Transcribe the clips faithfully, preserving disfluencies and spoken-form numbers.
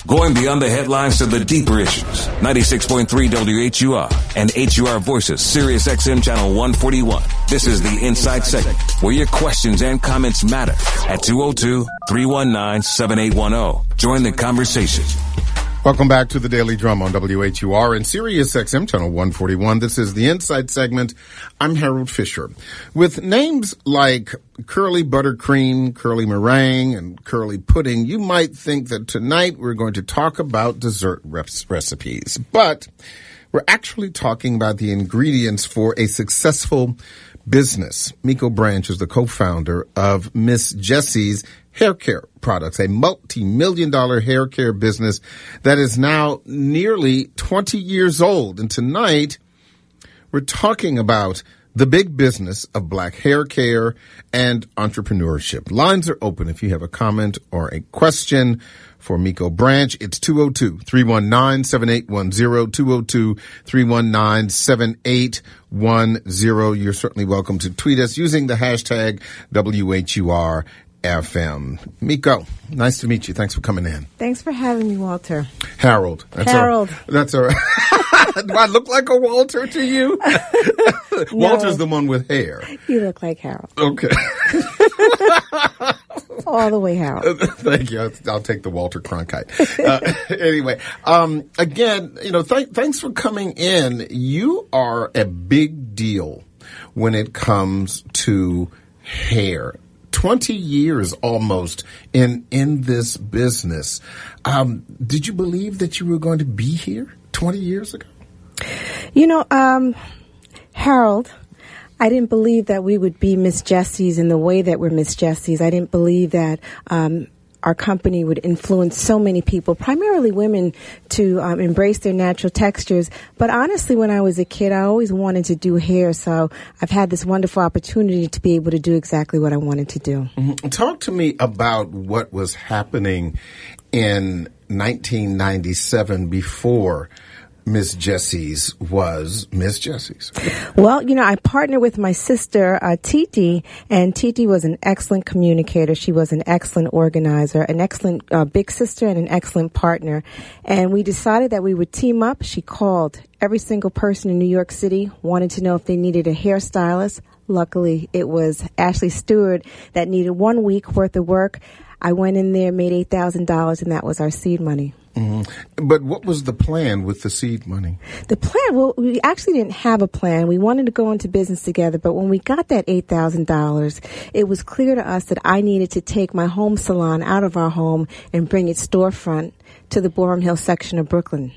Going beyond the headlines to the deeper issues. ninety-six point three W H U R and H U R Voices, Sirius X M Channel one forty-one. This is the Inside Segment, where your questions and comments matter. At two oh two, three one nine, seven eight one oh. Join the conversation. Welcome back to the Daily Drum on W H U R and Sirius X M Channel one forty-one. This is the Inside Segment. I'm Harold Fisher. With names like curly buttercream, curly meringue, and curly pudding, you might think that tonight we're going to talk about dessert recipes. But we're actually talking about the ingredients for a successful business. Miko Branch is the co-founder of Miss Jessie's Hair Care Products, a multi-million dollar hair care business that is now nearly twenty years old. And tonight, we're talking about the big business of black hair care and entrepreneurship. Lines are open if you have a comment or a question for Miko Branch. It's two oh two, three one nine, seven eight one oh, two oh two, three one nine, seven eight one oh. You're certainly welcome to tweet us using the hashtag W H U R F M. Miko, nice to meet you. Thanks for coming in. Thanks for having me, Walter. Harold. That's Harold. Our, that's our. Do I look like a Walter to you? No. Walter's the one with hair. You look like Harold. Okay. All the way, Harold. Thank you. I'll, I'll take the Walter Cronkite. Uh, anyway, um, again, you know, th- thanks for coming in. You are a big deal when it comes to hair. twenty years almost in in this business. Um, did you believe that you were going to be here twenty years ago? You know, um, Harold, I didn't believe that we would be Miss Jessie's in the way that we're Miss Jessie's. I didn't believe that um, our company would influence so many people, primarily women, to um, embrace their natural textures. But honestly, when I was a kid, I always wanted to do hair. So I've had this wonderful opportunity to be able to do exactly what I wanted to do. Mm-hmm. Talk to me about what was happening in nineteen ninety-seven before Miss Jessie's was Miss Jessie's. Well, you know, I partnered with my sister, uh, Titi, and Titi was an excellent communicator. She was an excellent organizer, an excellent uh, big sister, and an excellent partner. And we decided that we would team up. She called every single person in New York City, wanted to know if they needed a hairstylist. Luckily, it was Ashley Stewart that needed one week worth of work. I went in there, made eight thousand dollars, and that was our seed money. Mm-hmm. But what was the plan with the seed money? The plan, well, we actually didn't have a plan. We wanted to go into business together, but when we got that eight thousand dollars, it was clear to us that I needed to take my home salon out of our home and bring it storefront to the Boerum Hill section of Brooklyn.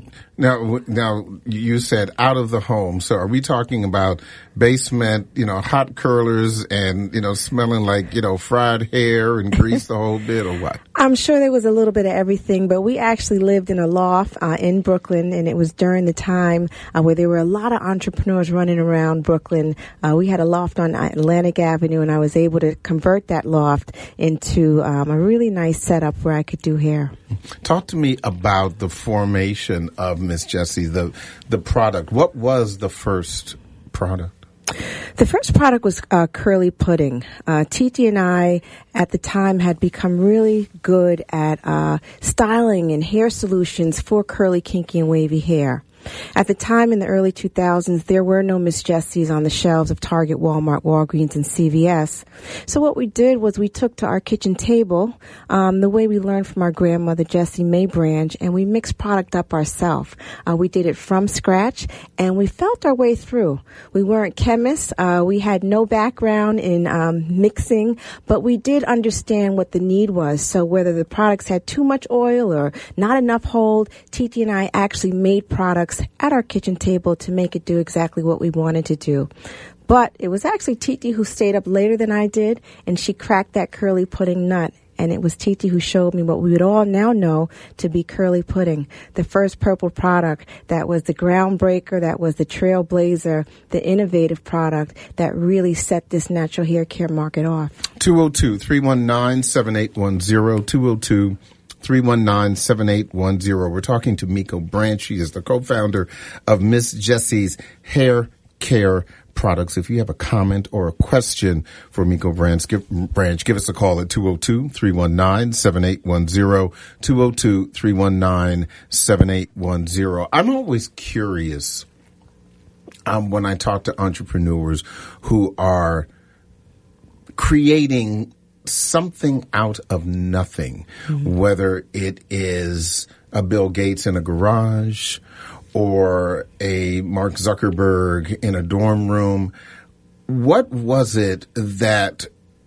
Now, now you said out of the home. So are we talking about basement, you know, hot curlers and, you know, smelling like, you know, fried hair and grease the whole bit or what? I'm sure there was a little bit of everything, but we actually lived in a loft uh, in Brooklyn, and it was during the time uh, where there were a lot of entrepreneurs running around Brooklyn. Uh, we had a loft on Atlantic Avenue, and I was able to convert that loft into um, a really nice setup where I could do hair. Talk to me about the formation of Miss Jessie, the the product. What was the first product? The first product was uh, curly pudding. Uh, Titi and I, at the time, had become really good at uh, styling and hair solutions for curly, kinky, and wavy hair. At the time in the early two thousands, there were no Miss Jessie's on the shelves of Target, Walmart, Walgreens, and C V S. So what we did was we took to our kitchen table um, the way we learned from our grandmother, Jessie May Branch, and we mixed product up ourselves. Uh, we did it from scratch, and we felt our way through. We weren't chemists. Uh, we had no background in um, mixing, but we did understand what the need was. So whether the products had too much oil or not enough hold, Titi and I actually made products at our kitchen table to make it do exactly what we wanted to do. But it was actually Titi who stayed up later than I did, and she cracked that curly pudding nut. And it was Titi who showed me what we would all now know to be curly pudding, the first purple product that was the groundbreaker, that was the trailblazer, the innovative product that really set this natural hair care market off. two oh two, three one nine, seven eight one oh, two oh two, three one nine, seven eight one oh. We're talking to Miko Branch. She is the co-founder of Miss Jessie's Hair Care Products. If you have a comment or a question for Miko Branch, give, Branch, give us a call at two oh two, three one nine, seven eight one zero, two oh two, three one nine, seven eight one zero. I'm always curious um, when I talk to entrepreneurs who are creating something out of nothing, mm-hmm. whether it is a Bill Gates in a garage or a Mark Zuckerberg in a dorm room. What was it that,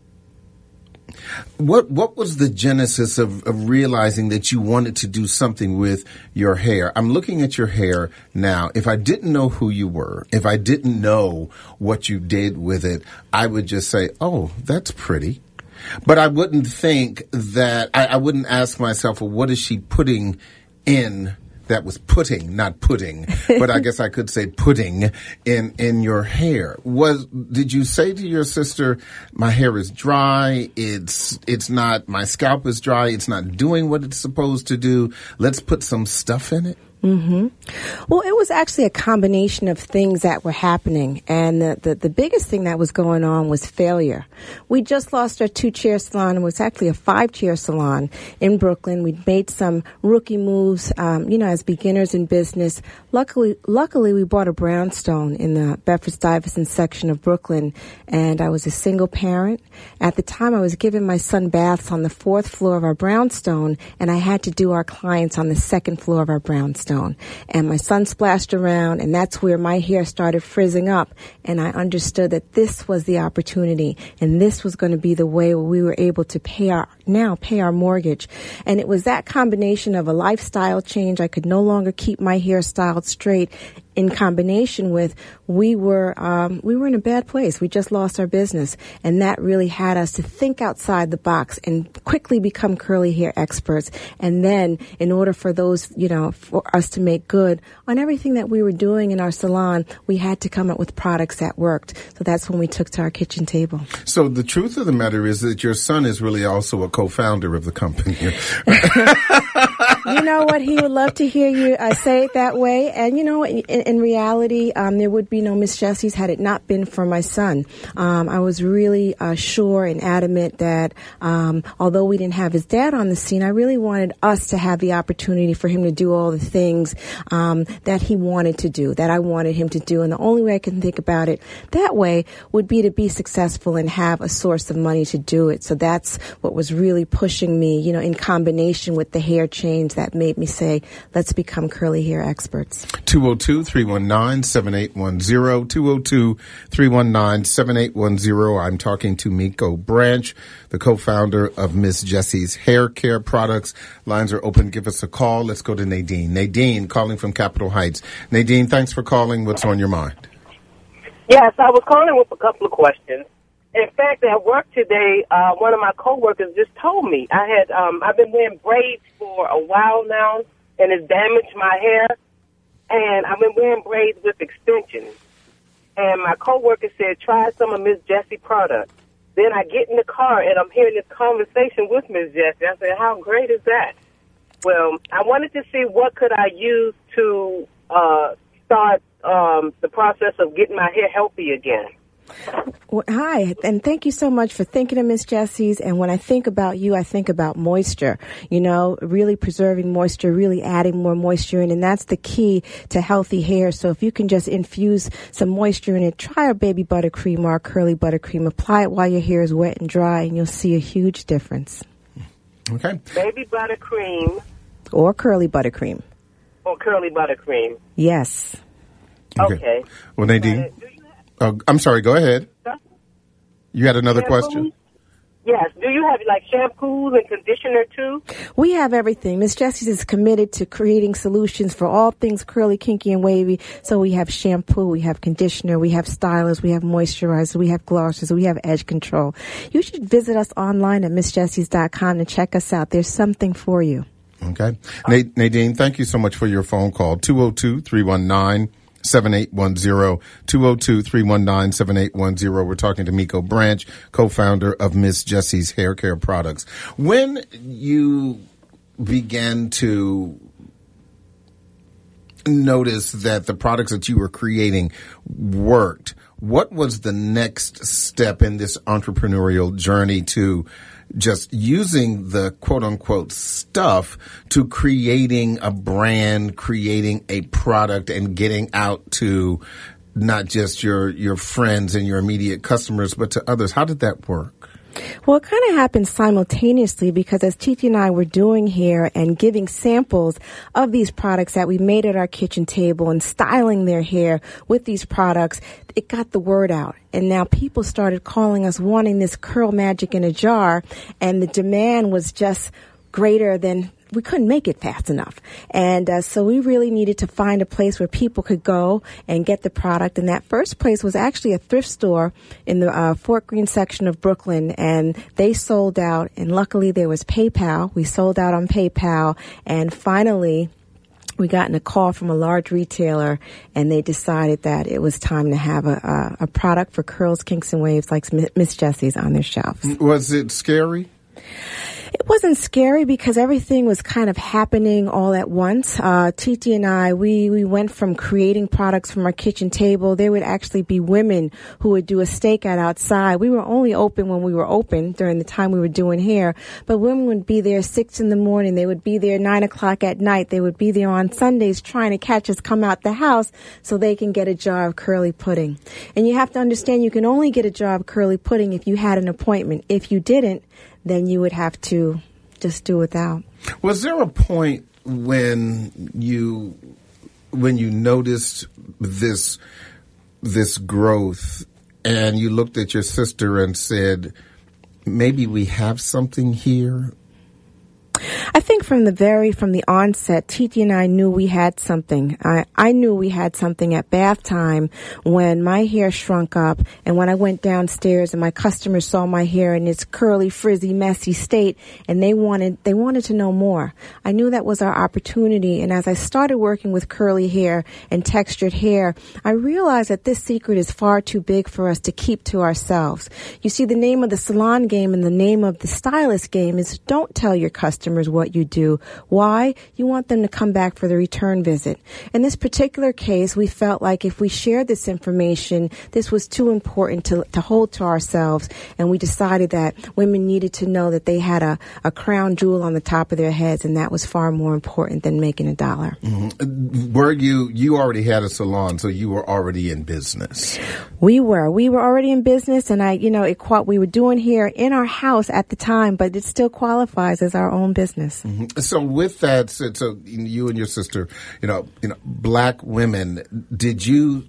what what was the genesis of, of realizing that you wanted to do something with your hair? I'm looking at your hair now. If I didn't know who you were, if I didn't know what you did with it, I would just say, oh, that's pretty. But I wouldn't think that, I, I wouldn't ask myself, well, what is she putting in? That was putting, not pudding, but I guess I could say pudding in, in your hair. Was, did you say to your sister, my hair is dry, it's, it's not, my scalp is dry, it's not doing what it's supposed to do, let's put some stuff in it? Mm-hmm. Well, it was actually a combination of things that were happening. And the, the, the biggest thing that was going on was failure. We just lost our two-chair salon. It was actually a five-chair salon in Brooklyn. We'd made some rookie moves, um, you know, as beginners in business. Luckily, luckily, we bought a brownstone in the Bedford-Stuyvesant section of Brooklyn. And I was a single parent. At the time, I was giving my son baths on the fourth floor of our brownstone, and I had to do our clients on the second floor of our brownstone. And my son splashed around, and that's where my hair started frizzing up. And I understood that this was the opportunity, and this was going to be the way where we were able to pay our, now pay our mortgage. And it was that combination of a lifestyle change. I could no longer keep my hair styled straight, in combination with we were um, we were in a bad place. We just lost our business, and that really had us to think outside the box and quickly become curly hair experts. And then, in order for those, you know, for us to make good on everything that we were doing in our salon, we had to come up with products that worked. So that's when we took to our kitchen table. So the truth of the matter is that your son is really also a co-founder of the company. You know what? He would love to hear you uh, say it that way. And, you know, in, in reality, um, there would be no Miss Jessie's had it not been for my son. Um, I was really uh, sure and adamant that um, although we didn't have his dad on the scene, I really wanted us to have the opportunity for him to do all the things um, that he wanted to do, that I wanted him to do. And the only way I can think about it that way would be to be successful and have a source of money to do it. So that's what was really pushing me, you know, in combination with the hair change that made me say, let's become curly hair experts. two oh two, three one nine, seven eight one zero, two oh two, three one nine, seven eight one zero. I'm talking to Miko Branch, the co-founder of Miss Jessie's Hair Care Products. Lines are open. Give us a call. Let's go to Nadine. Nadine, calling from Capitol Heights. Nadine, thanks for calling. What's on your mind? Yes, I was calling with a couple of questions. In fact, at work today, uh, one of my coworkers just told me I had um, I've been wearing braids for a while now, and it's damaged my hair. And I've been wearing braids with extensions. And my coworker said, try some of Miss Jessie products. Then I get in the car, and I'm hearing this conversation with Miss Jessie. I said, how great is that? Well, I wanted to see what could I use to uh, start um, the process of getting my hair healthy again. Well, hi, and thank you so much for thinking of Miss Jessie's. And when I think about you, I think about moisture, you know, really preserving moisture, really adding more moisture in. And that's the key to healthy hair. So if you can just infuse some moisture in it, try our baby buttercream or our curly buttercream. Apply it while your hair is wet and dry, and you'll see a huge difference. Okay. Baby buttercream. Or curly buttercream. Or curly buttercream. Yes. Okay. okay. Well, Nadine. Uh, I'm sorry, go ahead. You had another Shampoos? question? Yes. Do you have, like, shampoos and conditioner, too? We have everything. Miss Jessie's is committed to creating solutions for all things curly, kinky, and wavy. So we have shampoo, we have conditioner, we have stylers, we have moisturizer, we have glosses, we have edge control. You should visit us online at miss jessies dot com and check us out. There's something for you. Okay. Nadine, thank you so much for your phone call. two oh two, three one nine, seven eight one zero, two oh two, three one nine, seven eight one zero. We're talking to Miko Branch, co-founder of Miss Jessie's Hair Care Products. When you began to noticed that the products that you were creating worked, what was the next step in this entrepreneurial journey to just using the quote-unquote stuff to creating a brand, creating a product, and getting out to not just your your friends and your immediate customers, but to others? How did that work? Well, it kind of happened simultaneously because as Titi and I were doing hair and giving samples of these products that we made at our kitchen table and styling their hair with these products, it got the word out. And now people started calling us wanting this curl magic in a jar, and the demand was just greater than we couldn't make it fast enough. And uh, so we really needed to find a place where people could go and get the product. And that first place was actually a thrift store in the uh, Fort Greene section of Brooklyn. And they sold out. And luckily there was PayPal. We sold out on PayPal. And finally, we got a call from a large retailer, and they decided that it was time to have a, a, a product for curls, kinks, and waves like Miss Jessie's on their shelves. Was it scary? It wasn't scary because everything was kind of happening all at once. Uh, Titi and I, we, we went from creating products from our kitchen table. There would actually be women who would do a stakeout outside. We were only open when we were open during the time we were doing hair, but women would be there six in the morning. They would be there nine o'clock at night. They would be there on Sundays trying to catch us come out the house so they can get a jar of curly pudding. And you have to understand you can only get a jar of curly pudding if you had an appointment. If you didn't, then you would have to just do without. Was there a point when you when you noticed this this growth and you looked at your sister and said, maybe we have something here? I think from the very, from the onset, Titi and I knew we had something. I, I knew we had something at bath time when my hair shrunk up and when I went downstairs and my customers saw my hair in its curly, frizzy, messy state, and they wanted, they wanted to know more. I knew that was our opportunity, and as I started working with curly hair and textured hair, I realized that this secret is far too big for us to keep to ourselves. You see, the name of the salon game and the name of the stylist game is don't tell your customers what you do. Why? You want them to come back for the return visit. In this particular case, we felt like if we shared this information, this was too important to, to hold to ourselves, and we decided that women needed to know that they had a, a crown jewel on the top of their heads, and that was far more important than making a dollar. Mm-hmm. Were you, you already had a salon, so you were already in business? We were. We were already in business, and I, you know, it, we were doing hair in our house at the time, but it still qualifies as our own business. Mm-hmm. So with that, so, so you and your sister, you know, you know, black women, did you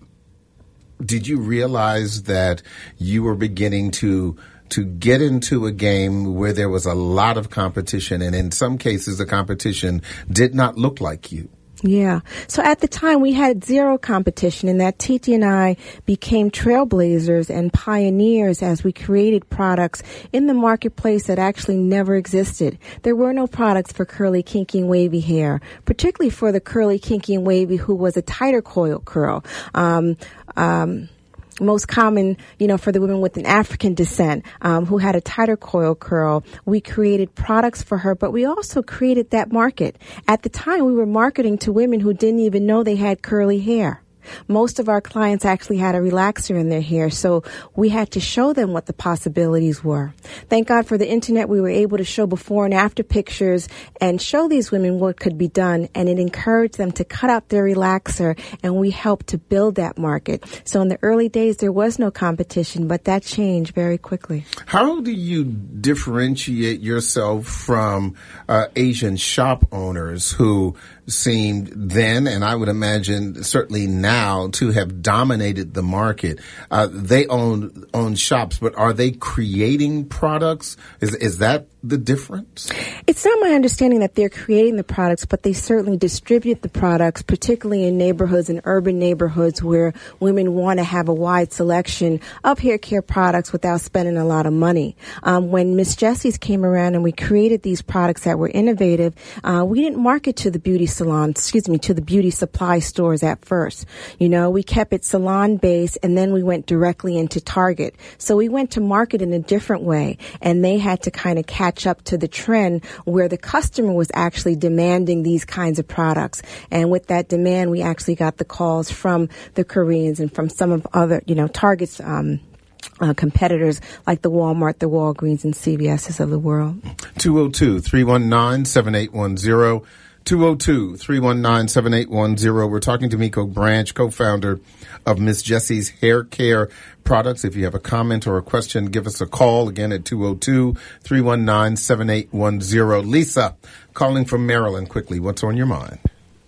did you realize that you were beginning to to get into a game where there was a lot of competition, and in some cases the competition did not look like you? Yeah. So at the time, we had zero competition, in that Titi and I became trailblazers and pioneers as we created products in the marketplace that actually never existed. There were no products for curly, kinky, and wavy hair, particularly for the curly, kinky, and wavy who was a tighter coil curl. Um, um, most common, you know, for the women with an African descent, um, who had a tighter coil curl. We created products for her, but we also created that market. At the time, we were marketing to women who didn't even know they had curly hair. Most of our clients actually had a relaxer in their hair, so we had to show them what the possibilities were. Thank God for the internet, we were able to show before and after pictures and show these women what could be done, and it encouraged them to cut out their relaxer, and we helped to build that market. So in the early days, there was no competition, but that changed very quickly. How do you differentiate yourself from uh, Asian shop owners who seemed then, and I would imagine certainly now, to have dominated the market? Uh, they own own shops, but are they creating products? Is is that the difference? It's not my understanding that they're creating the products, but they certainly distribute the products, particularly in neighborhoods and urban neighborhoods where women want to have a wide selection of hair care products without spending a lot of money. Um, when Miss Jessie's came around and we created these products that were innovative, uh, we didn't market to the beauty salon, excuse me, to the beauty supply stores at first. You know, we kept it salon based, and then we went directly into Target. So we went to market in a different way, and they had to kind of catch up to the trend where the customer was actually demanding these kinds of products. And with that demand, we actually got the calls from the Koreans and from some of other, you know, Target's um, uh, competitors like the Walmart, the Walgreens, and C V S's of the world. two oh two, three one nine, seven eight one zero. two oh two, three one nine, seven eight one zero. We're talking to Miko Branch, co-founder of Miss Jessie's Hair Care Products. If you have a comment or a question, give us a call again at two oh two, three one nine, seven eight one zero. Lisa, calling from Maryland quickly. What's on your mind?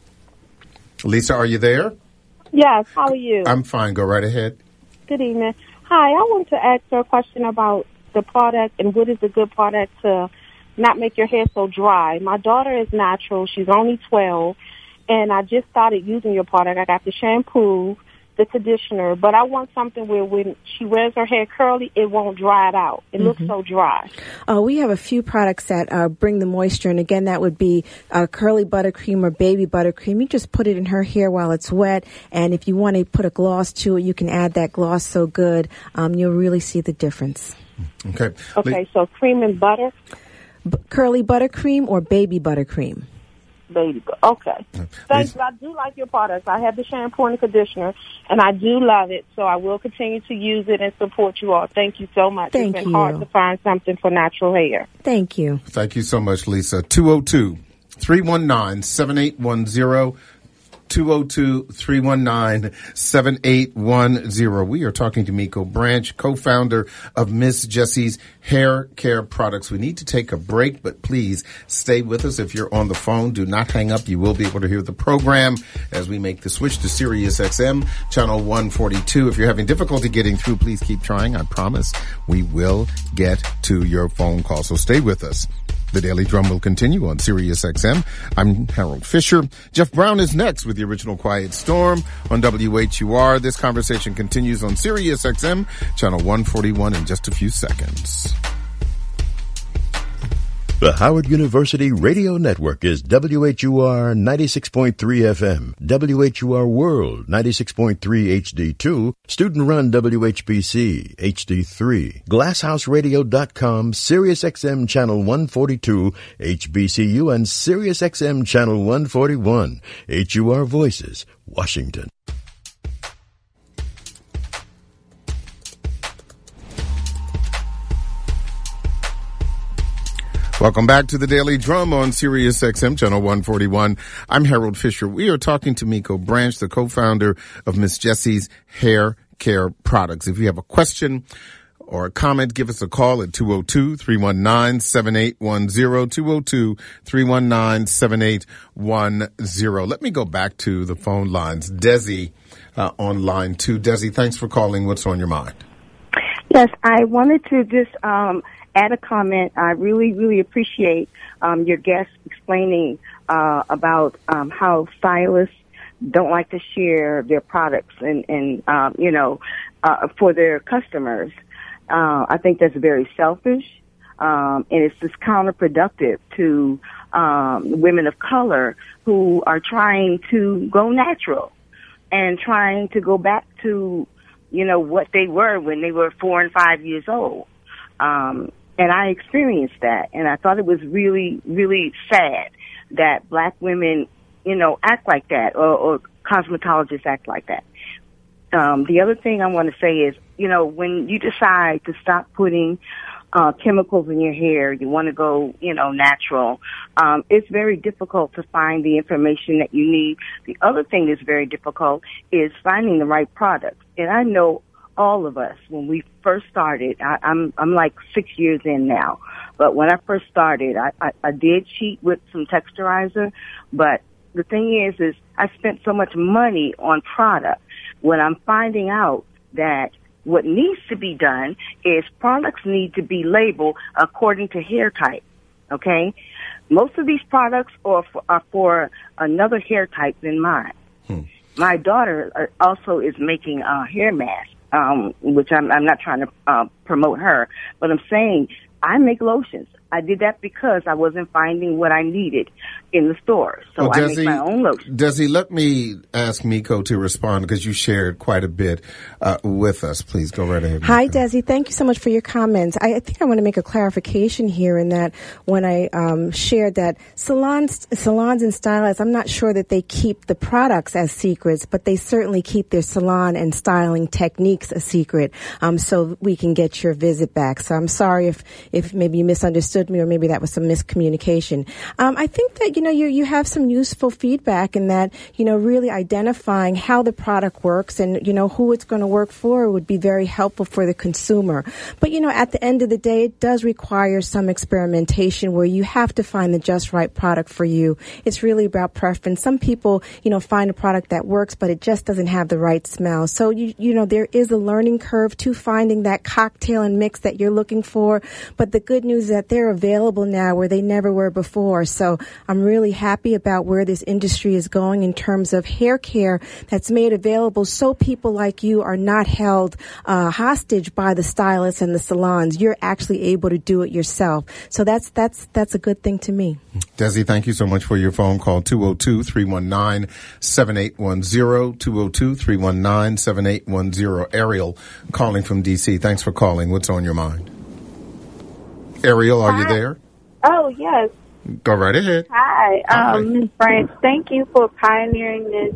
Lisa, are you there? Yes, how are you? I'm fine. Go right ahead. Good evening. Hi, I want to ask her a question about the product and what is a good product to not make your hair so dry. My daughter is natural. She's only twelve, and I just started using your product. I got the shampoo, the conditioner, but I want something where when she wears her hair curly, it won't dry it out. It mm-hmm. looks so dry. Uh, we have a few products that uh, bring the moisture, and again, that would be uh, curly buttercream or baby buttercream. You just put it in her hair while it's wet, and if you want to put a gloss to it, you can add that gloss so good. Um, you'll really see the difference. Okay. Okay, so cream and butter? B- curly buttercream or baby buttercream? Baby, okay. Thanks. I do like your products. I have the shampoo and the conditioner, and I do love it, so I will continue to use it and support you all. Thank you so much. Thank it's been you. hard to find something for natural hair. Thank you. Thank you so much, Lisa. two oh two, three one nine, seven eight one zero. two oh two, three one nine, seven eight one zero. We are talking to Miko Branch, co-founder of Miss Jessie's Hair Care Products. We need to take a break, but please stay with us. If you're on the phone, do not hang up. You will be able to hear the program as we make the switch to Sirius X M, channel one forty-two. If you're having difficulty getting through, please keep trying. I promise we will get to your phone call. So stay with us. The Daily Drum will continue on Sirius X M. I'm Harold Fisher. Jeff Brown is next with the original Quiet Storm on W H U R. This conversation continues on Sirius X M, channel one forty-one in just a few seconds. The Howard University Radio Network is W H U R ninety-six point three F M, W H U R World ninety-six point three H D two, student-run W H B C H D three, glasshouse radio dot com, Sirius X M Channel one forty-two, H B C U, and Sirius X M Channel one forty-one, H U R Voices, Washington. Welcome back to the Daily Drum on Sirius X M, channel one forty-one. I'm Harold Fisher. We are talking to Miko Branch, the co-founder of Miss Jessie's Hair Care Products. If you have a question or a comment, give us a call at two oh two, three one nine, seven eight one zero, two oh two, three one nine, seven eight one zero. Let me go back to the phone lines. Desi uh, on line two. Desi, thanks for calling. What's on your mind? Yes, I wanted to just um, add a comment. I really, really appreciate um, your guest explaining uh, about um, how stylists don't like to share their products and, and um, you know, uh, for their customers. Uh, I think that's very selfish, um, and it's just counterproductive to um, women of color who are trying to go natural and trying to go back to, you know, what they were when they were four and five years old. Um, and I experienced that, and I thought it was really, really sad that black women, you know, act like that, or, or cosmetologists act like that. Um, the other thing I want to say is, you know, when you decide to stop putting uh, chemicals in your hair, you want to go, you know, natural, um, it's very difficult to find the information that you need. The other thing that's very difficult is finding the right product. And I know all of us, when we first started, I, I'm I'm like six years in now, but when I first started, I, I, I did cheat with some texturizer, but the thing is, is I spent so much money on product. When I'm finding out that what needs to be done is products need to be labeled according to hair type, okay? Most of these products are for, are for another hair type than mine. Hmm. My daughter also is making a hair mask, um, which I'm, I'm not trying to uh, promote her, but I'm saying I make lotions. I did that because I wasn't finding what I needed in the store. So well, I Desi, make my own lotion. Desi, let me ask Miko to respond because you shared quite a bit uh, with us. Please go right ahead. Hi, Miko. Desi. Thank you so much for your comments. I, I think I want to make a clarification here in that when I um, shared that salons, salons and stylists, I'm not sure that they keep the products as secrets, but they certainly keep their salon and styling techniques a secret, um, so we can get your visit back. So I'm sorry if, if maybe you misunderstood me or maybe that was some miscommunication. Um, I think that, you know, you, you have some useful feedback in that, you know, really identifying how the product works and, you know, who it's going to work for would be very helpful for the consumer. But, you know, at the end of the day, it does require some experimentation where you have to find the just right product for you. It's really about preference. Some people, you know, find a product that works, but it just doesn't have the right smell. So, you, you know, there is a learning curve to finding that cocktail and mix that you're looking for. But the good news is that they're available now where they never were before. So I'm really happy about where this industry is going in terms of hair care that's made available so people like you are not held uh, hostage by the stylists and the salons. You're actually able to do it yourself. So that's that's that's a good thing to me. Desi, thank you so much for your phone call. two oh two, three one nine, seven eight one zero, two oh two, three one nine, seven eight one zero. Ariel calling from D C. Thanks for calling. What's on your mind? Ariel, are Hi. you there? Oh, yes. Go right ahead. Hi, um, Miz Branch. Thank you for pioneering this,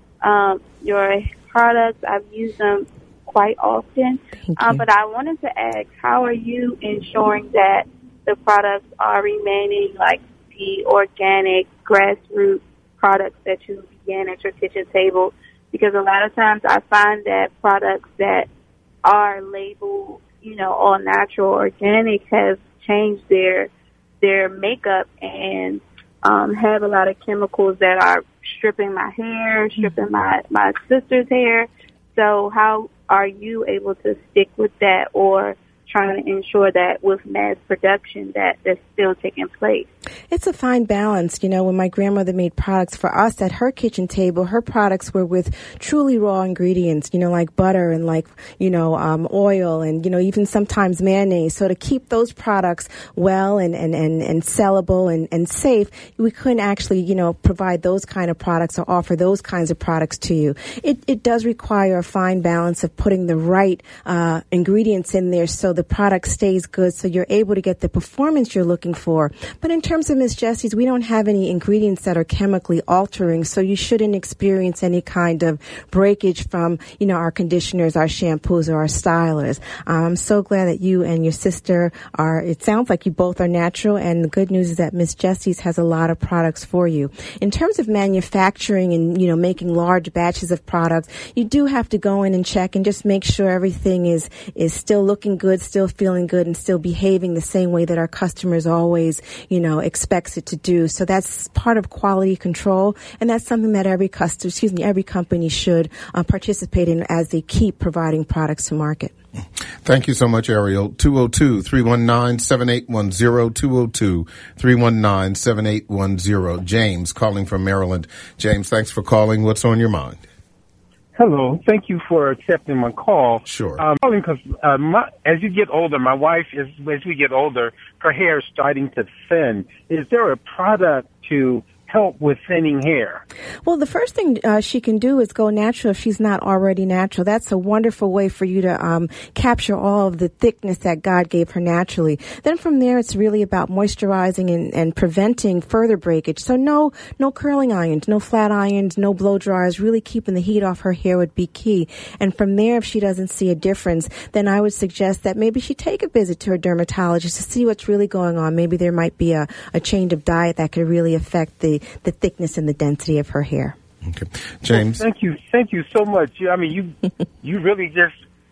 um, your products. I've used them quite often. Um, but I wanted to ask, how are you ensuring that the products are remaining like the organic, grassroots products that you began at your kitchen table? Because a lot of times I find that products that are labeled, you know, all natural, organic, have changed their their makeup and um, have a lot of chemicals that are stripping my hair, stripping my, my sister's hair. So how are you able to stick with that or trying to ensure that with mass production that that's still taking place? It's a fine balance. You know, when my grandmother made products for us at her kitchen table, her products were with truly raw ingredients, you know, like butter and like, you know, um, oil and, you know, even sometimes mayonnaise. So to keep those products well and, and, and, and sellable and, and safe, we couldn't actually, you know, provide those kind of products or offer those kinds of products to you. It, it does require a fine balance of putting the right uh, ingredients in there so the product stays good, so you're able to get the performance you're looking for. But in terms of Miss Jessie's, we don't have any ingredients that are chemically altering, so you shouldn't experience any kind of breakage from, you know, our conditioners, our shampoos, or our stylers. Um, I'm so glad that you and your sister are, it sounds like you both are natural, and the good news is that Miss Jessie's has a lot of products for you. In terms of manufacturing and, you know, making large batches of products, you do have to go in and check and just make sure everything is, is still looking good, still feeling good, and still behaving the same way that our customers always, you know, expects it to do. So that's part of quality control, and that's something that every customer, excuse me, every company should uh, participate in as they keep providing products to market. Thank you so much, Ariel. two oh two, three one nine, seven eight one zero, two oh two, three one nine, seven eight one zero. James calling from Maryland. James, thanks for calling. What's on your mind? Hello. Thank you for accepting my call. Sure. I'm calling because uh, my, as you get older, my wife is, as we get older, her hair is starting to thin. Is there a product to help with thinning hair? Well, the first thing uh, she can do is go natural if she's not already natural. That's a wonderful way for you to um, capture all of the thickness that God gave her naturally. Then from there, it's really about moisturizing and, and preventing further breakage. So no, no curling irons, no flat irons, no blow dryers. Really keeping the heat off her hair would be key. And from there, if she doesn't see a difference, then I would suggest that maybe she take a visit to her dermatologist to see what's really going on. Maybe there might be a, a change of diet that could really affect the the thickness and the density of her hair. Okay. James. Well, thank you. Thank you so much. I mean, you you really just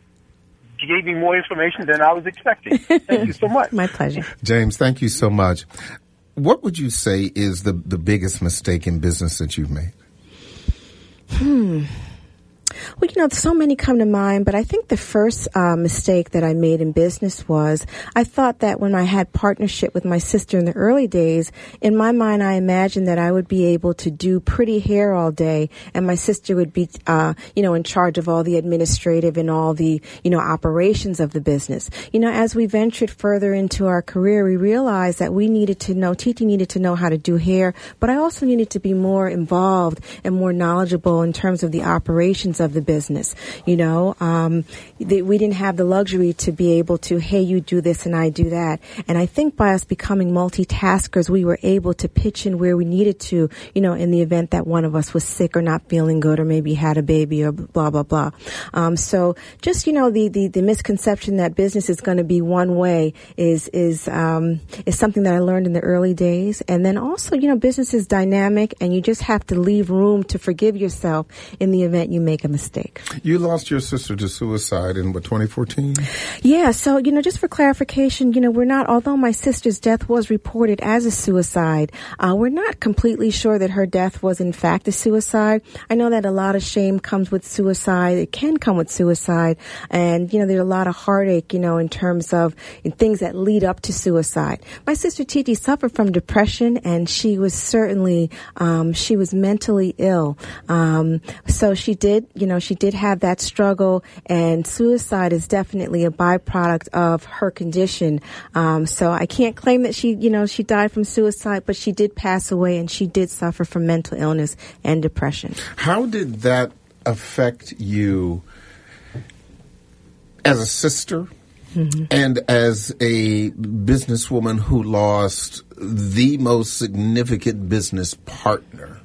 gave me more information than I was expecting. Thank you so much. My pleasure. James, thank you so much. What would you say is the, the biggest mistake in business that you've made? Hmm. Well, you know, so many come to mind, but I think the first uh, mistake that I made in business was I thought that when I had partnership with my sister in the early days, in my mind I imagined that I would be able to do pretty hair all day, and my sister would be, uh, you know, in charge of all the administrative and all the, you know, operations of the business. You know, as we ventured further into our career, we realized that we needed to know, Titi needed to know how to do hair, but I also needed to be more involved and more knowledgeable in terms of the operations of the business. You know, um, the, we didn't have the luxury to be able to, hey, you do this and I do that. And I think by us becoming multitaskers, we were able to pitch in where we needed to, you know, in the event that one of us was sick or not feeling good or maybe had a baby or blah, blah, blah. Um, so just, you know, the, the, the misconception that business is going to be one way is, is, um, is something that I learned in the early days. And then also, you know, business is dynamic and you just have to leave room to forgive yourself in the event you make a mistake. You lost your sister to suicide in, what, twenty fourteen? Yeah, so, you know, just for clarification, you know, we're not, although my sister's death was reported as a suicide, uh, we're not completely sure that her death was in fact a suicide. I know that a lot of shame comes with suicide. It can come with suicide. And, you know, there's a lot of heartache, you know, in terms of in things that lead up to suicide. My sister Titi suffered from depression, and she was certainly, um, she was mentally ill. Um, so she did, you know, she did have that struggle, and suicide is definitely a byproduct of her condition. Um, so I can't claim that she, you know, she died from suicide, but she did pass away, and she did suffer from mental illness and depression. How did that affect you as a sister? Mm-hmm. And as a businesswoman who lost the most significant business partner?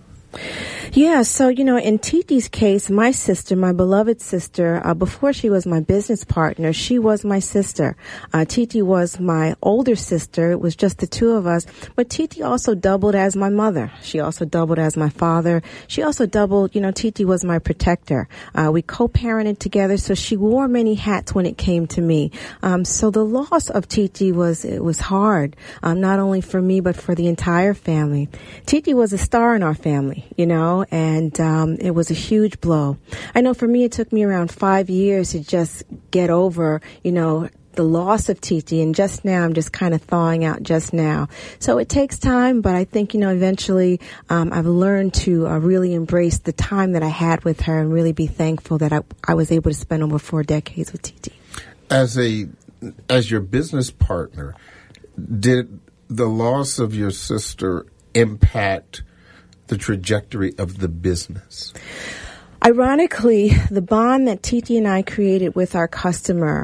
Yeah, so, you know, in Titi's case, my sister, my beloved sister, uh, before she was my business partner, she was my sister. Uh, Titi was my older sister. It was just the two of us. But Titi also doubled as my mother. She also doubled as my father. She also doubled, you know, Titi was my protector. Uh, we co-parented together, so she wore many hats when it came to me. Um, so the loss of Titi was, it was hard, um, not only for me, but for the entire family. Titi was a star in our family, you know, and um, it was a huge blow. I know for me it took me around five years to just get over, you know, the loss of Titi, and just now I'm just kind of thawing out just now. So it takes time, but I think, you know, eventually um, I've learned to uh, really embrace the time that I had with her and really be thankful that I, I was able to spend over four decades with Titi. As a, as your business partner, did the loss of your sister impact the trajectory of the business? Ironically, the bond that Titi and I created with our customer,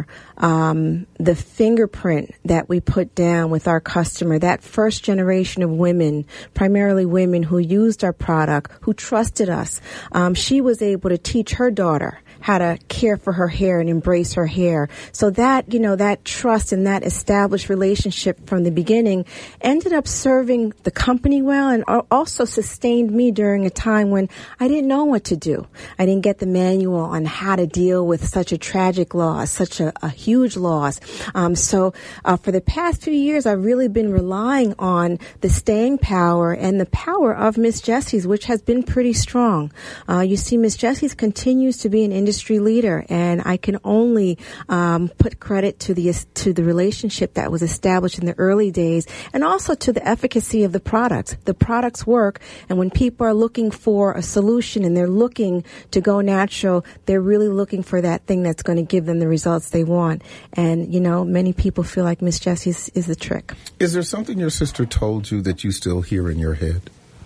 um, the fingerprint that we put down with our customer, that first generation of women, primarily women who used our product, who trusted us, um, she was able to teach her daughter how to care for her hair and embrace her hair. So that, you know, that trust and that established relationship from the beginning ended up serving the company well, and also sustained me during a time when I didn't know what to do. I didn't get the manual on how to deal with such a tragic loss, such a, a huge loss. Um, so uh, for the past few years, I've really been relying on the staying power and the power of Miss Jessie's, which has been pretty strong. Uh, you see, Miss Jessie's continues to be an industry leader, and I can only um, put credit to the to the relationship that was established in the early days, and also to the efficacy of the products. The products work, and when people are looking for a solution and they're looking to go natural, they're really looking for that thing that's going to give them the results they want. And, you know, many people feel like Miss Jessie's is the trick. Is there something your sister told you that you still hear in your head?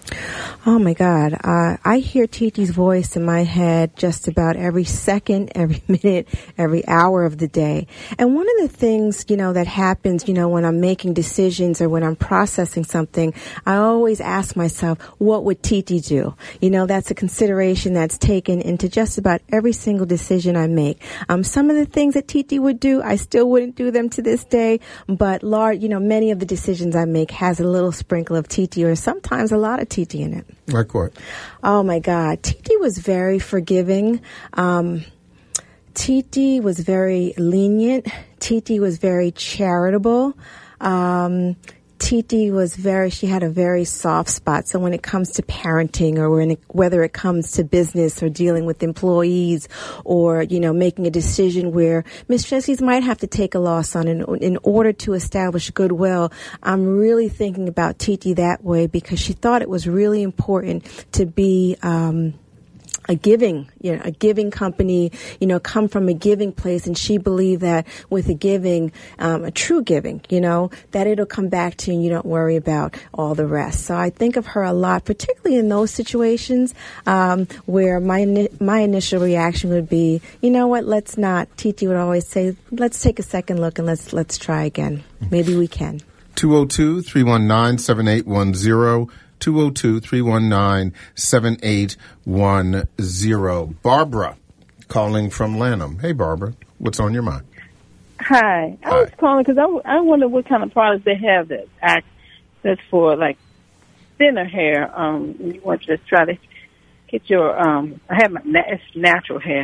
Oh, my God. Uh, I hear Titi's voice in my head just about every second, every minute, every hour of the day. And one of the things, you know, that happens, you know, when I'm making decisions or when I'm processing something, I always ask myself, what would Titi do? You know, that's a consideration that's taken into just about every single decision I make. Um, some of the things that Titi would do, I still wouldn't do them to this day. But, large, you know, many of the decisions I make has a little sprinkle of Titi, or sometimes a lot of Titi in it. Like what? Oh, my God. Titi was very forgiving. Um, Titi was very lenient. Titi was very charitable. Um, Titi was very, she had a very soft spot. So when it comes to parenting or when it, whether it comes to business or dealing with employees or, you know, making a decision where Miss Jessie's might have to take a loss on in, in order to establish goodwill, I'm really thinking about Titi that way because she thought it was really important to be, um, a giving, you know, a giving company, you know, come from a giving place. And she believed that with a giving, um, a true giving, you know, that it'll come back to you and you don't worry about all the rest. So I think of her a lot, particularly in those situations, um, where my, my initial reaction would be, you know what, let's not, Titi would always say, let's take a second look and let's, let's try again. Maybe we can. two oh two, three one nine, seven eight one zero. two oh two, three one nine, seven eight one zero. Barbara calling from Lanham. Hey, Barbara, what's on your mind? Hi. I Hi. was calling because I, w- I wonder what kind of products they have that act that's for, like, thinner hair. Um, you want to try to get your, um, I have my, na- it's natural hair.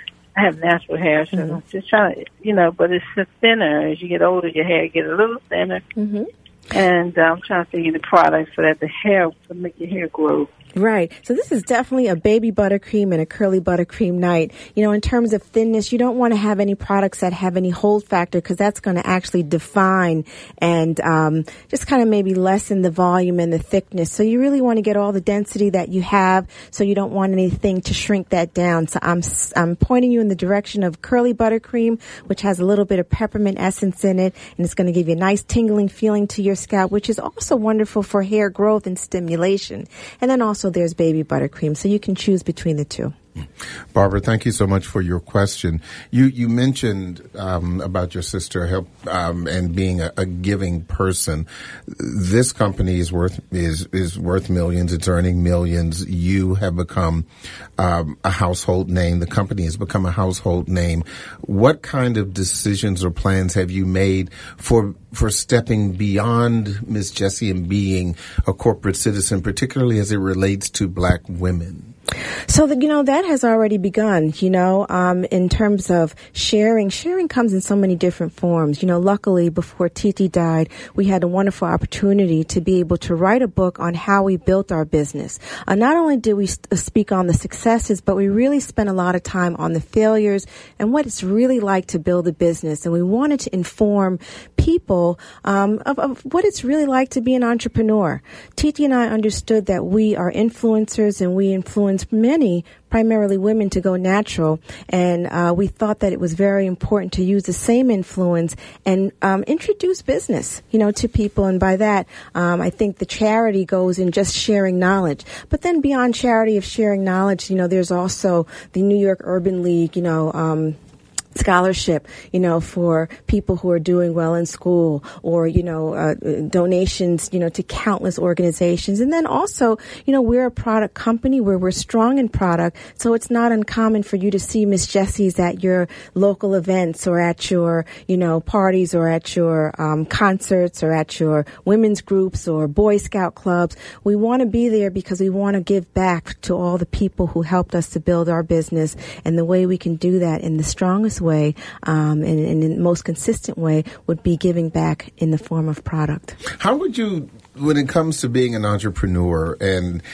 I have natural hair, so mm-hmm. just trying to, you know, but it's just thinner. As you get older, your hair gets a little thinner. Mm-hmm. And I'm um, trying to figure the products so that the hair will make your hair grow. Right. So this is definitely a baby buttercream and a curly buttercream night. You know, in terms of thinness, you don't want to have any products that have any hold factor because that's going to actually define and um, just kind of maybe lessen the volume and the thickness. So you really want to get all the density that you have. So you don't want anything to shrink that down. So I'm I'm pointing you in the direction of curly buttercream, which has a little bit of peppermint essence in it, and it's going to give you a nice tingling feeling to your scalp, which is also wonderful for hair growth and stimulation. And then also there's baby buttercream, so you can choose between the two. Barbara, thank you so much for your question. You you mentioned um, about your sister help um, and being a, a giving person. This company is worth is is worth millions. It's earning millions. You have become um, a household name. The company has become a household name. What kind of decisions or plans have you made for for stepping beyond Miss Jessie and being a corporate citizen, particularly as it relates to Black women? So, the, you know, that has already begun, you know, um, in terms of sharing. Sharing comes in so many different forms. You know, luckily, before Titi died, we had a wonderful opportunity to be able to write a book on how we built our business. Uh, not only did we st- speak on the successes, but we really spent a lot of time on the failures and what it's really like to build a business. And we wanted to inform people um, of, of what it's really like to be an entrepreneur. Titi and I understood that we are influencers and we influence many, primarily women, to go natural. And uh, we thought that it was very important to use the same influence and um, introduce business, you know, to people. And by that, um, I think the charity goes in just sharing knowledge. But then beyond charity of sharing knowledge, you know, there's also the New York Urban League, you know, um, scholarship, you know, for people who are doing well in school, or, you know, uh, donations, you know, to countless organizations. And then also, you know, we're a product company where we're strong in product. So it's not uncommon for you to see Miss Jessie's at your local events or at your, you know, parties or at your um, concerts or at your women's groups or Boy Scout clubs. We want to be there because we want to give back to all the people who helped us to build our business. And the way we can do that in the strongest way um, and, and in the most consistent way would be giving back in the form of product. How would you, when it comes to being an entrepreneur and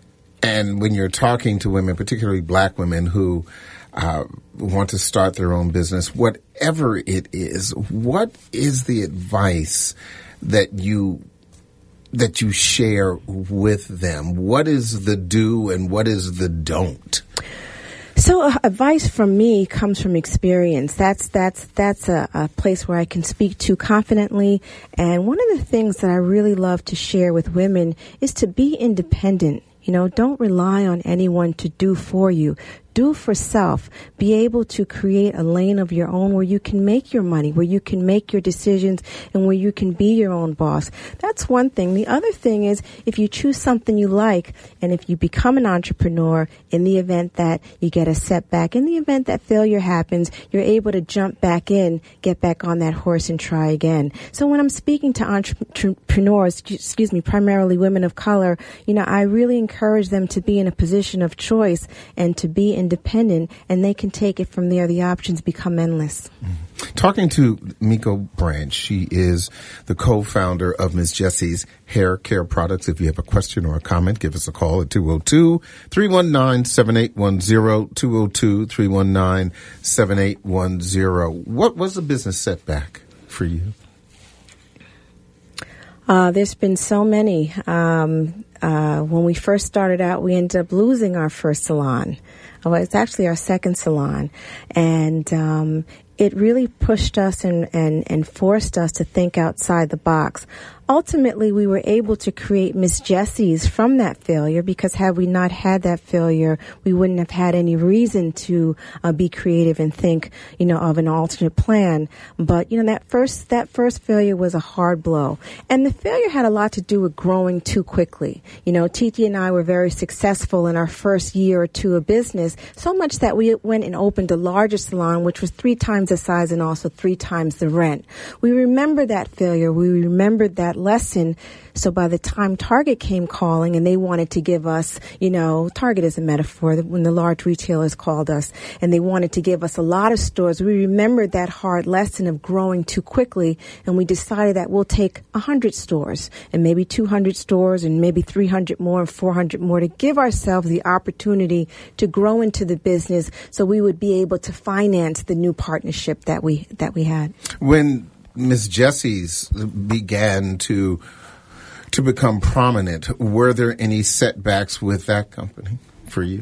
and when you're talking to women, particularly Black women who uh, want to start their own business, whatever it is, what is the advice that you that you share with them? What is the do and what is the don't? So uh, advice from me comes from experience. That's that's that's a, a place where I can speak to confidently. And one of the things that I really love to share with women is to be independent. You know, don't rely on anyone to do for you. Do for self. Be able to create a lane of your own where you can make your money, where you can make your decisions, and where you can be your own boss. That's one thing. The other thing is, if you choose something you like, and if you become an entrepreneur, in the event that you get a setback, in the event that failure happens, you're able to jump back in, get back on that horse, and try again. So when I'm speaking to entrepreneurs, excuse me, primarily women of color, you know, I really encourage them to be in a position of choice and to be in independent, and they can take it from there. The options become endless. Mm-hmm. Talking to Miko Branch, she is the co-founder of Miss Jessie's Hair Care Products. If you have a question or a comment, give us a call at two oh two, three one nine, seven eight one zero, two oh two, three one nine, seven eight one zero. What was the business setback for you? Uh, there's been so many. Um, uh, when we first started out, we ended up losing our first salon. Well, it's actually our second salon. And um, it really pushed us and, and, and forced us to think outside the box. Ultimately, we were able to create Miss Jessie's from that failure, because had we not had that failure, we wouldn't have had any reason to uh, be creative and think, you know, of an alternate plan. But, you know, that first, that first failure was a hard blow. And the failure had a lot to do with growing too quickly. You know, Titi and I were very successful in our first year or two of business, so much that we went and opened a larger salon, which was three times the size and also three times the rent. We remember that failure. We remembered that lesson. So by the time Target came calling and they wanted to give us, you know, Target is a metaphor, when the large retailers called us and they wanted to give us a lot of stores, we remembered that hard lesson of growing too quickly, and we decided that we'll take one hundred stores and maybe two hundred stores and maybe three hundred more and four hundred more to give ourselves the opportunity to grow into the business so we would be able to finance the new partnership that we that we had. When Miss Jessie's began to to become prominent, were there any setbacks with that company for you?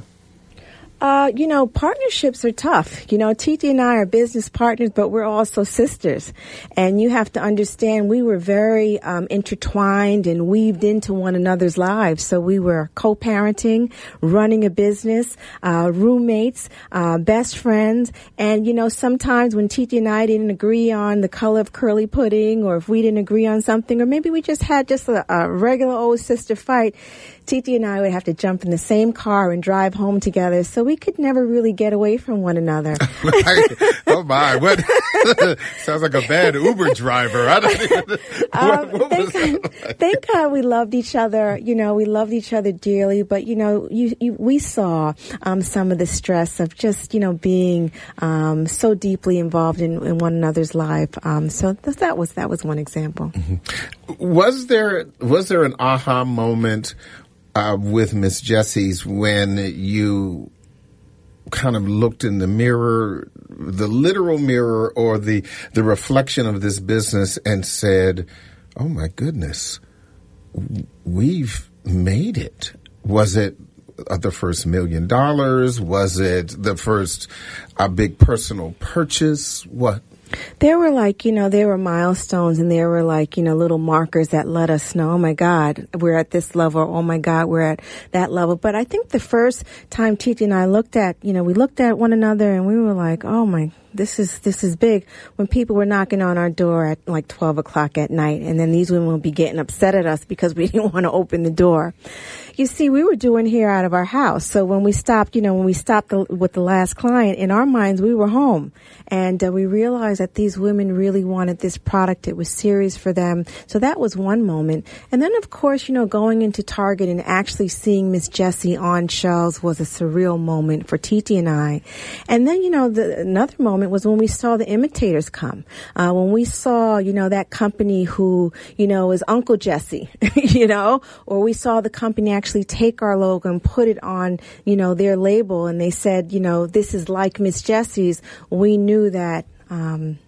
Uh, you know, partnerships are tough. You know, Titi and I are business partners, but we're also sisters. And you have to understand we were very um, intertwined and weaved into one another's lives. So we were co-parenting, running a business, uh, roommates, uh, best friends. And, you know, sometimes when Titi and I didn't agree on the color of curly pudding, or if we didn't agree on something, or maybe we just had just a, a regular old sister fight, Titi and I would have to jump in the same car and drive home together. So we could never really get away from one another. Oh my! What sounds like a bad Uber driver. I don't even, um, what, what thank, like? thank God we loved each other. You know, we loved each other dearly. But you know, you, you, we saw um, some of the stress of just you know being um, so deeply involved in, in one another's life. Um, so th- that was that was one example. Mm-hmm. Was there was there an aha moment uh, with Miss Jessie's when you kind of looked in the mirror, the literal mirror or the, the reflection of this business and said, oh my goodness, we've made it? Was it the first million dollars? Was it the first uh, big personal purchase? What? There were like, you know, there were milestones and there were like, you know, little markers that let us know, oh my God, we're at this level. Oh my God, we're at that level. But I think the first time Titi and I looked at, you know, we looked at one another and we were like, oh my, this is, this is big. When people were knocking on our door at like twelve o'clock at night, and then these women would be getting upset at us because we didn't want to open the door. You see, we were doing hair out of our house. So when we stopped, you know, when we stopped the, with the last client, in our minds, we were home. And uh, we realized that these women really wanted this product. It was serious for them. So that was one moment. And then, of course, you know, going into Target and actually seeing Miss Jessie on shelves was a surreal moment for Titi and I. And then, you know, the, another moment was when we saw the imitators come. Uh, when we saw, you know, that company who, you know, is Uncle Jesse, you know, or we saw the company actually take our logo and put it on, you know, their label, and they said, you know, this is like Miss Jessie's. We knew that um,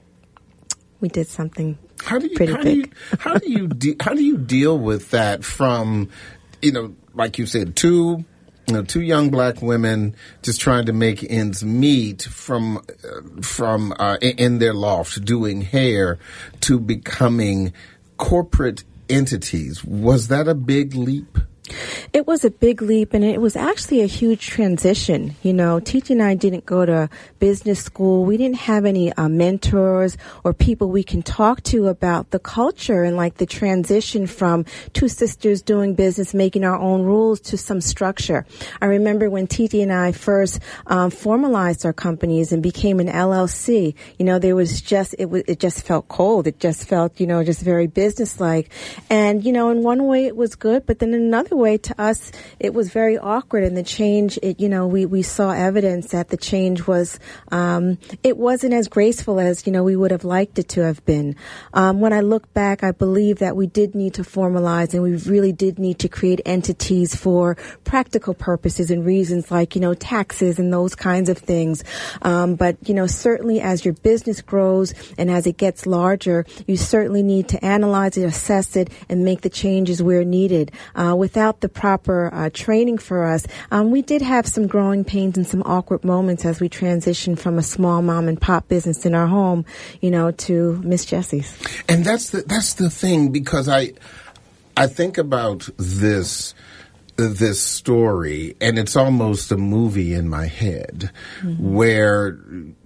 we did something how do you, pretty how big. Do you, how do you de- how do you deal with that from, you know, like you said, two you know, two young black women just trying to make ends meet from uh, from uh, in their loft doing hair to becoming corporate entities? Was that a big leap? It was a big leap, and it was actually a huge transition. You know, Titi and I didn't go to business school. We didn't have any uh, mentors or people we can talk to about the culture and like the transition from two sisters doing business, making our own rules, to some structure. I remember when Titi and I first um, formalized our companies and became an L L C. You know, there was just it was it just felt cold. It just felt, you know, just very businesslike. And you know, in one way it was good, but then in another way, to us, us, it was very awkward. And the change, it, you know, we, we saw evidence that the change was, um, it wasn't as graceful as, you know, we would have liked it to have been. Um, when I look back, I believe that we did need to formalize, and we really did need to create entities for practical purposes and reasons like, you know, taxes and those kinds of things. Um, but, you know, certainly as your business grows and as it gets larger, you certainly need to analyze it, assess it, and make the changes where needed. Uh, without the proper uh, training for us, um, we did have some growing pains and some awkward moments as we transitioned from a small mom and pop business in our home, you know, to Miss Jessie's. And that's the that's the thing, because I I think about this this story, and it's almost a movie in my head, mm-hmm. where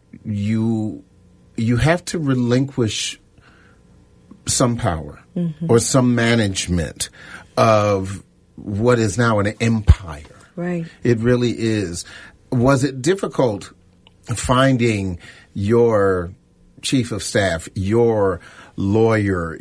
you you have to relinquish some power mm-hmm. or some management of what is now an empire. Right. It really is. Was it difficult finding your chief of staff, your lawyer,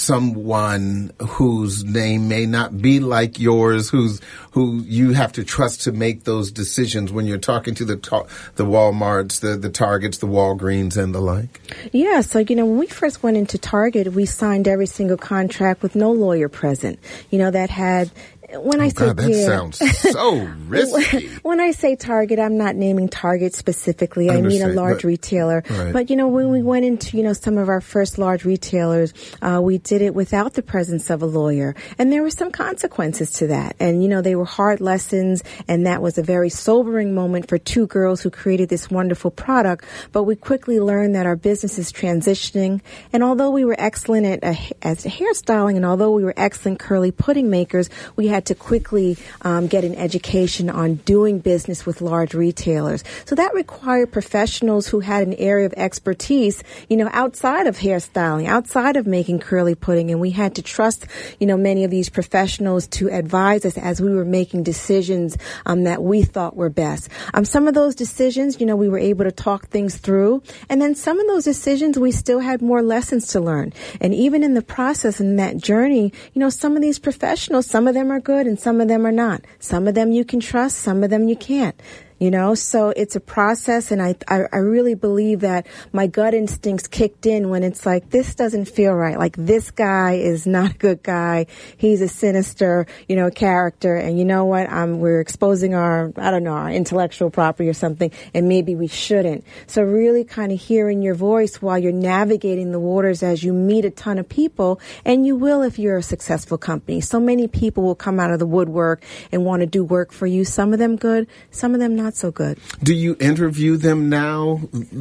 someone whose name may not be like yours, who's who you have to trust to make those decisions when you're talking to the ta- the Walmarts, the the Targets, the Walgreens, and the like? Yeah, so, you know, when we first went into Target, we signed every single contract with no lawyer present. You know, that had... When I oh, say God, that yeah. sounds so risky. When I say Target, I'm not naming Target specifically. I, I mean a large but, retailer. Right. But, you know, when we went into, you know, some of our first large retailers, uh, we did it without the presence of a lawyer. And there were some consequences to that. And, you know, they were hard lessons. And that was a very sobering moment for two girls who created this wonderful product. But we quickly learned that our business is transitioning. And although we were excellent at, uh, at hairstyling, and although we were excellent curly pudding makers, we had to quickly um, get an education on doing business with large retailers. So that required professionals who had an area of expertise, you know, outside of hairstyling, outside of making curly pudding. And we had to trust, you know, many of these professionals to advise us as we were making decisions um, that we thought were best. Um, some of those decisions, you know, we were able to talk things through. And then some of those decisions, we still had more lessons to learn. And even in the process, in that journey, you know, some of these professionals, some of them are good and some of them are not. Some of them you can trust, some of them you can't. You know, so it's a process, and I, I I really believe that my gut instincts kicked in when it's like, this doesn't feel right. Like, this guy is not a good guy. He's a sinister, you know, character. And you know what? Um, we're exposing our, I don't know, our intellectual property or something, and maybe we shouldn't. So really kind of hearing your voice while you're navigating the waters as you meet a ton of people, and you will if you're a successful company. So many people will come out of the woodwork and want to do work for you. Some of them good, some of them not. Not so good. Do you interview them now?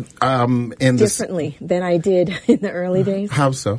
Um, in Differently the... than I did in the early days. How so?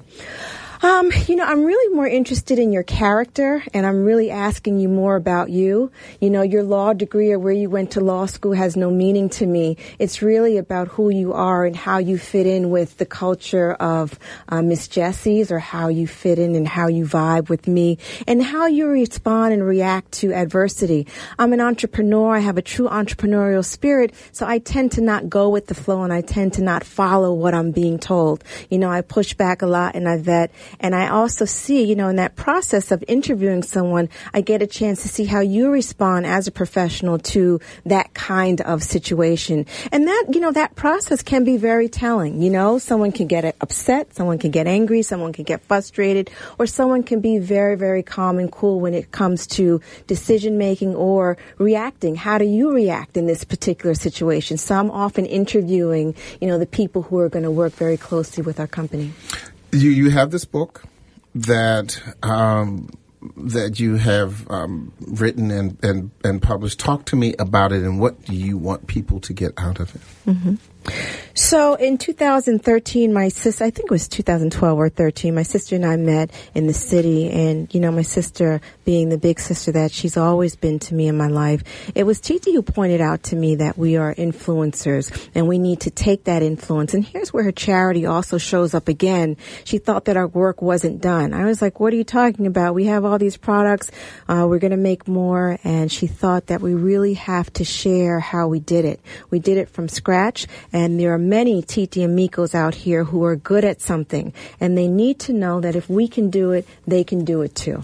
Um, you know, I'm really more interested in your character, and I'm really asking you more about you. You know, your law degree or where you went to law school has no meaning to me. It's really about who you are and how you fit in with the culture of uh, Miss Jessie's, or how you fit in and how you vibe with me, and how you respond and react to adversity. I'm an entrepreneur. I have a true entrepreneurial spirit, so I tend to not go with the flow, and I tend to not follow what I'm being told. You know, I push back a lot, and I vet. And I also see, you know, in that process of interviewing someone, I get a chance to see how you respond as a professional to that kind of situation. And that, you know, that process can be very telling. You know, someone can get upset, someone can get angry, someone can get frustrated, or someone can be very, very calm and cool when it comes to decision making or reacting. How do you react in this particular situation? So I'm often interviewing, you know, the people who are going to work very closely with our company. You you have this book that um, that you have um, written and, and, and published. Talk to me about it, and what do you want people to get out of it? Mm-hmm. So in two thousand thirteen, my sister, I think it was two thousand twelve or thirteen, my sister and I met in the city. And, you know, my sister being the big sister that she's always been to me in my life, it was Titi who pointed out to me that we are influencers and we need to take that influence. And here's where her charity also shows up again. She thought that our work wasn't done. I was like, what are you talking about? We have all these products. Uh, we're going to make more. And she thought that we really have to share how we did it. We did it from scratch. And there are many Titi and Mikos out here who are good at something, and they need to know that if we can do it, they can do it too.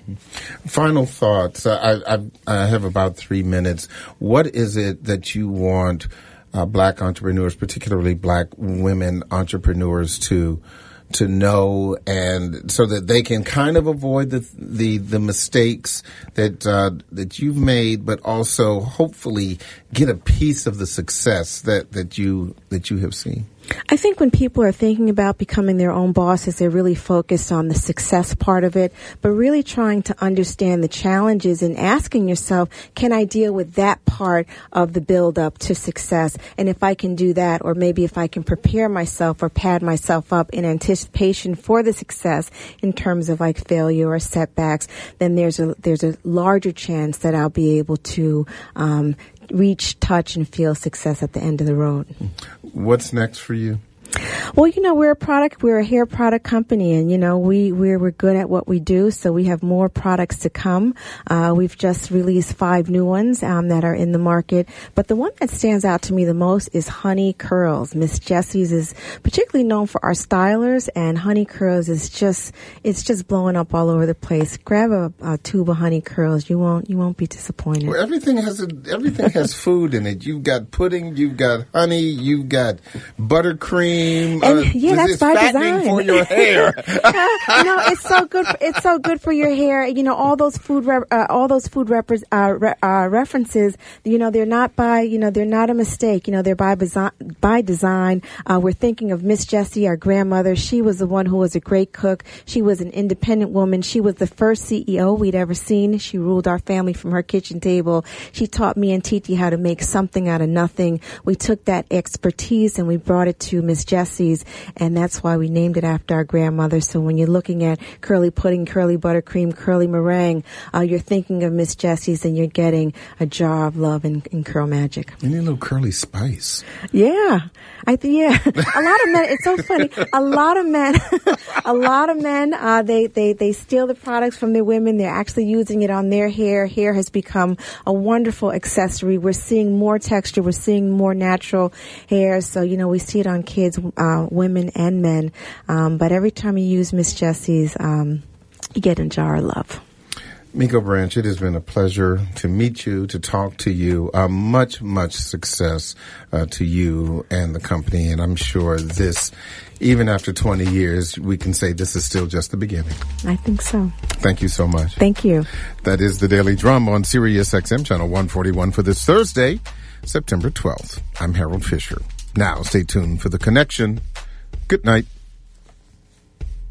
Final thoughts. I, I, I have about three minutes. What is it that you want uh, black entrepreneurs, particularly black women entrepreneurs, to to know, and so that they can kind of avoid the the, the mistakes that uh, that you've made, but also hopefully get a piece of the success that, that you that you have seen? I think when people are thinking about becoming their own bosses, they're really focused on the success part of it, but really trying to understand the challenges and asking yourself, can I deal with that part of the build up to success? And if I can do that, or maybe if I can prepare myself or pad myself up in anticipation for the success in terms of like failure or setbacks, then there's a, there's a larger chance that I'll be able to, um, reach, touch, and feel success at the end of the road. What's next for you? Well, you know, we're a product, we're a hair product company, and, you know, we, we're, we're good at what we do, so we have more products to come. Uh, we've just released five new ones, um, that are in the market, but the one that stands out to me the most is Honey Curls. Miss Jessie's is particularly known for our stylers, and Honey Curls is just, it's just blowing up all over the place. Grab a, a tube of Honey Curls. You won't, you won't be disappointed. Well, everything has a, everything has food in it. You've got pudding, you've got honey, you've got buttercream. And, uh, yeah, that's by fattening design. for your hair. uh, no, it's so good. For, it's so good for your hair. You know, all those food, re- uh, all those food repre- uh, re- uh, references. You know, they're not by. You know, they're not a mistake. You know, they're by design. By design. Uh, we're thinking of Miss Jessie, our grandmother. She was the one who was a great cook. She was an independent woman. She was the first C E O we'd ever seen. She ruled our family from her kitchen table. She taught me and Titi how to make something out of nothing. We took that expertise and we brought it to Miss Jessie's, and that's why we named it after our grandmother. So when you're looking at curly pudding, curly buttercream, curly meringue, uh, you're thinking of Miss Jessie's, and you're getting a jar of love and, and curl magic. You need a little curly spice. Yeah, I think yeah. A lot of men. It's so funny. A lot of men. a lot of men. Uh, they they they steal the products from their women. They're actually using it on their hair. Hair has become a wonderful accessory. We're seeing more texture. We're seeing more natural hair. So you know we see it on kids. Uh, women and men, um, but every time you use Miss Jessie's, um, you get a jar of love. Miko Branch, it has been a pleasure to meet you, to talk to you. Uh, much, much success uh, to you and the company, and I'm sure this, even after twenty years, we can say this is still just the beginning. I think so. Thank you so much. Thank you. That is the Daily Drum on Sirius X M, channel one forty-one for this Thursday, September twelfth. I'm Harold Fisher. Now, stay tuned for The Connection. Good night.